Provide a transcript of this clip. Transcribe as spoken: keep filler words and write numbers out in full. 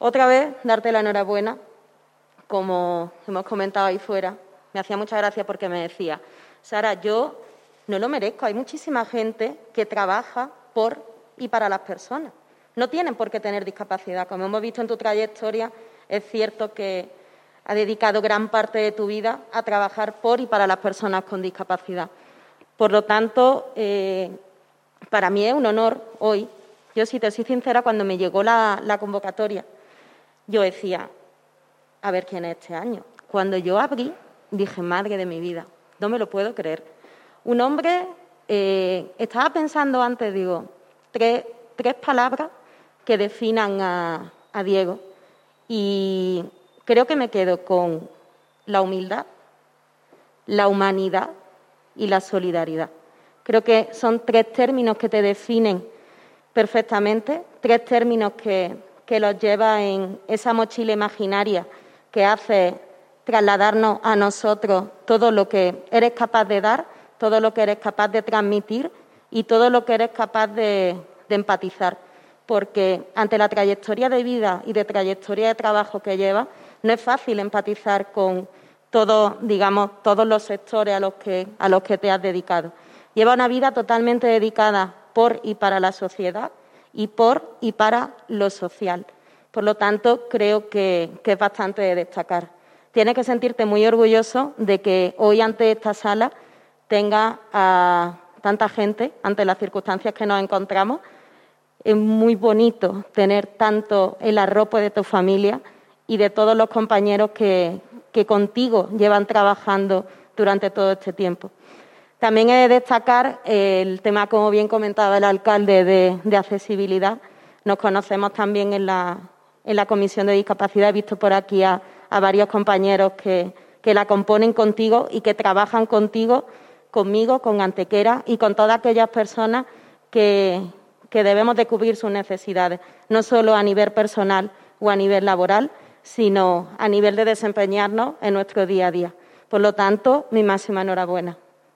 Otra vez, darte la enhorabuena, como hemos comentado ahí fuera. Me hacía mucha gracia porque me decía, Sara, yo no lo merezco. Hay muchísima gente que trabaja por y para las personas. No tienen por qué tener discapacidad. Como hemos visto en tu trayectoria, es cierto que has dedicado gran parte de tu vida a trabajar por y para las personas con discapacidad. Por lo tanto, eh, para mí es un honor hoy. Yo, si te soy sincera, cuando me llegó la, la convocatoria, yo decía, a ver quién es este año. Cuando yo abrí, dije, madre de mi vida, no me lo puedo creer. Un hombre, eh, estaba pensando antes, digo, tres, tres palabras que definan a, a Diego, y creo que me quedo con la humildad, la humanidad y la solidaridad. Creo que son tres términos que te definen perfectamente, tres términos que, que los llevas en esa mochila imaginaria que hace trasladarnos a nosotros todo lo que eres capaz de dar, todo lo que eres capaz de transmitir y todo lo que eres capaz de, de empatizar. Porque ante la trayectoria de vida y de trayectoria de trabajo que llevas, no es fácil empatizar con todos, digamos, todos los sectores a los que, a los que te has dedicado. Lleva una vida totalmente dedicada por y para la sociedad y por y para lo social. Por lo tanto, creo que, que es bastante de destacar. Tienes que sentirte muy orgulloso de que hoy ante esta sala tenga a tanta gente, ante las circunstancias que nos encontramos. Es muy bonito tener tanto el arropo de tu familia y de todos los compañeros que, que contigo llevan trabajando durante todo este tiempo. También he de destacar el tema, como bien comentaba el alcalde, de, de accesibilidad. Nos conocemos también en la, en la Comisión de Discapacidad. He visto por aquí a, a varios compañeros que, que la componen contigo y que trabajan contigo, conmigo, con Antequera y con todas aquellas personas que, que debemos de cubrir sus necesidades, no solo a nivel personal o a nivel laboral, sino a nivel de desempeñarnos en nuestro día a día. Por lo tanto, mi máxima enhorabuena.